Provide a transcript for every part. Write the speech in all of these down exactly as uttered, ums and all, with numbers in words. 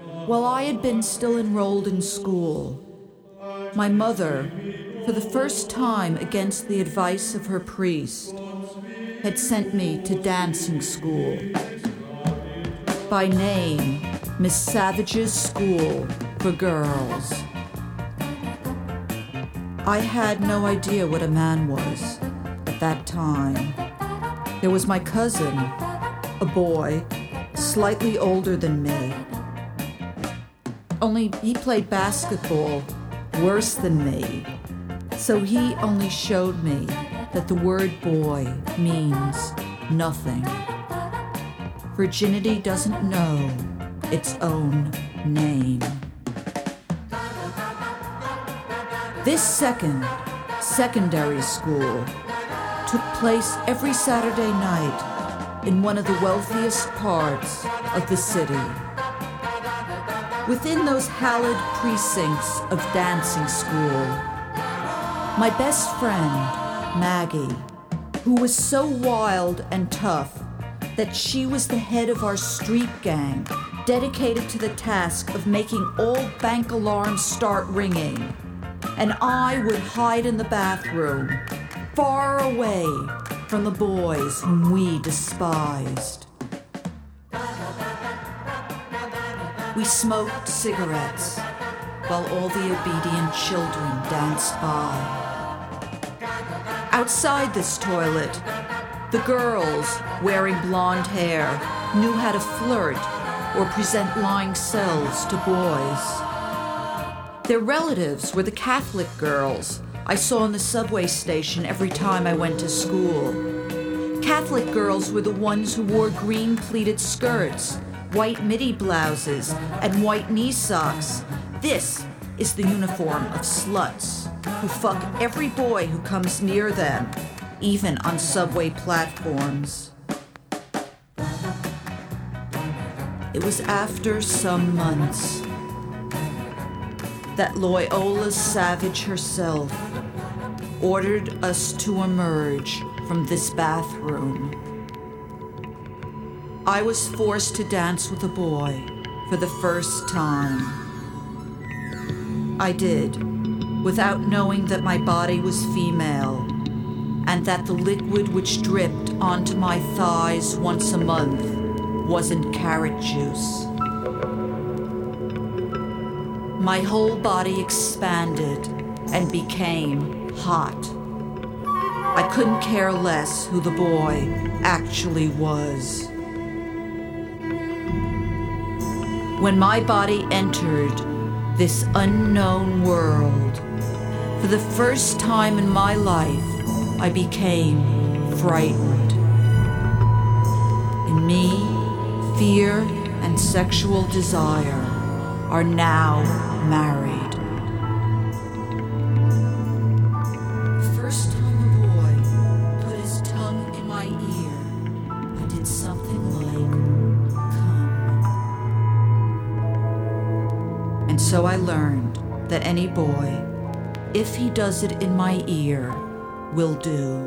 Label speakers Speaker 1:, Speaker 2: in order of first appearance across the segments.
Speaker 1: While I had been still enrolled in school, my mother, for the first time against the advice of her priest, had sent me to dancing school. By name, Miss Savage's School for Girls. I had no idea what a man was at that time. There was my cousin, a boy, slightly older than me. Only he played basketball worse than me, so he only showed me that the word boy means nothing. Virginity doesn't know its own name. This second, secondary school, took place every Saturday night in one of the wealthiest parts of the city. Within those hallowed precincts of dancing school, my best friend, Maggie, who was so wild and tough that she was the head of our street gang, dedicated to the task of making all bank alarms start ringing, and I would hide in the bathroom, far away from the boys whom we despised. We smoked cigarettes while all the obedient children danced by. Outside this toilet, the girls, wearing blonde hair, knew how to flirt or present lying selves to boys. Their relatives were the Catholic girls I saw in the subway station every time I went to school. Catholic girls were the ones who wore green pleated skirts, white midi blouses, and white knee socks. This is the uniform of sluts who fuck every boy who comes near them, even on subway platforms. It was after some months that Loyola Savage herself ordered us to emerge from this bathroom. I was forced to dance with a boy for the first time. I did, without knowing that my body was female and that the liquid which dripped onto my thighs once a month wasn't carrot juice. My whole body expanded and became hot. I couldn't care less who the boy actually was. When my body entered this unknown world, for the first time in my life, I became frightened. In me, fear and sexual desire are now married. The first time a boy put his tongue in my ear, I did something like come. And so I learned that any boy, if he does it in my ear, will do.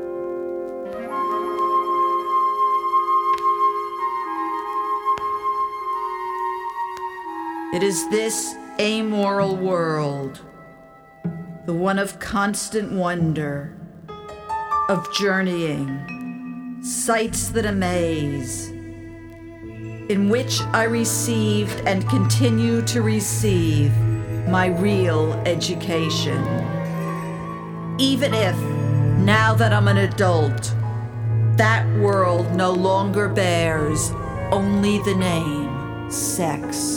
Speaker 1: It is this amoral world, the one of constant wonder, of journeying, sights that amaze, in which I received and continue to receive my real education. Even if, now that I'm an adult, that world no longer bears only the name sex.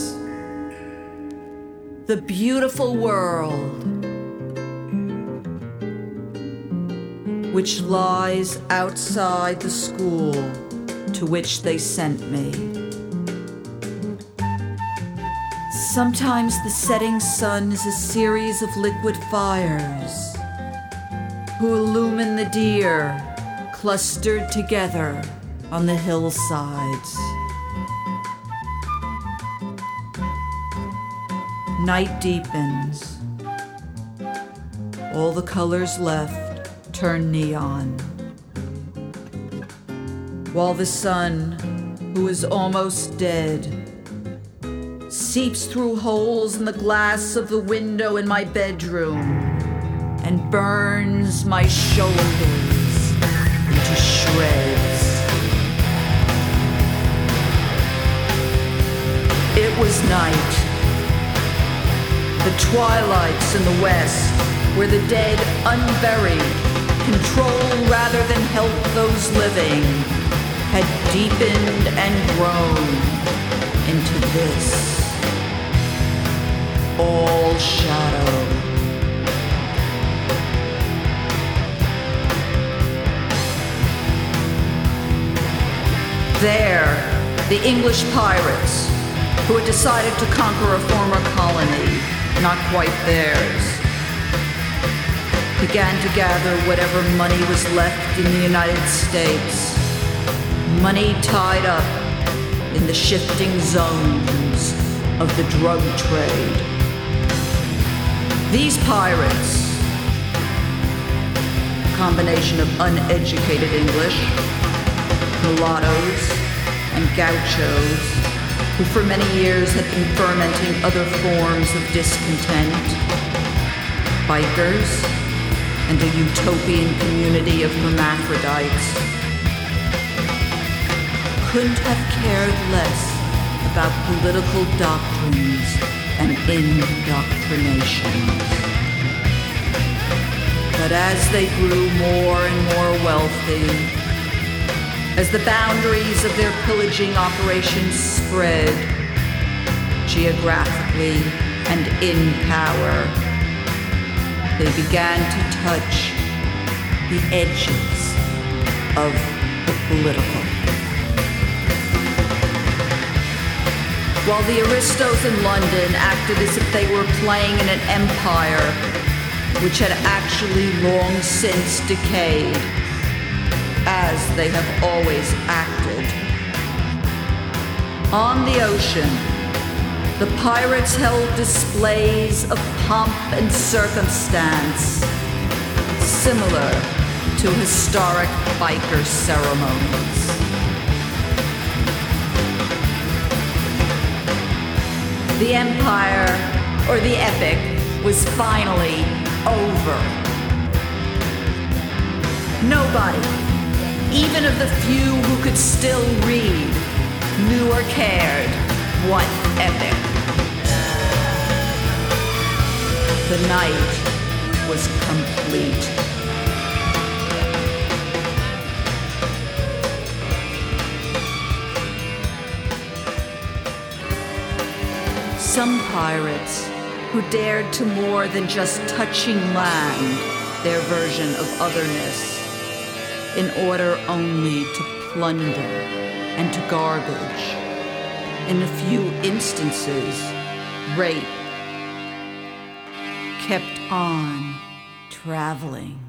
Speaker 1: The beautiful world, which lies outside the school to which they sent me. Sometimes the setting sun is a series of liquid fires who illumine the deer clustered together on the hillsides. Night deepens. All the colors left turn neon. While the sun, who is almost dead, seeps through holes in the glass of the window in my bedroom and burns my shoulders into shreds. It was night. The twilights in the west, where the dead, unburied, control rather than help those living, had deepened and grown into this. All shadow. There, the English pirates, who had decided to conquer a former colony, not quite theirs, began to gather whatever money was left in the United States, money tied up in the shifting zones of the drug trade. These pirates, a combination of uneducated English, mulattoes, and gauchos, who for many years had been fermenting other forms of discontent, bikers, and a utopian community of hermaphrodites, couldn't have cared less about political doctrines and indoctrinations. But as they grew more and more wealthy, as the boundaries of their pillaging operations spread, geographically and in power, they began to touch the edges of the political. While the aristos in London acted as if they were playing in an empire which had actually long since decayed, as they have always acted. On the ocean, the pirates held displays of pomp and circumstance, similar to historic biker ceremonies. The empire, or the epic, was finally over. Nobody, even of the few who could still read, knew or cared what epic. The night was complete. Some pirates who dared to more than just touching land, their version of otherness, in order only to plunder and to garbage, in a few instances, rape, kept on traveling.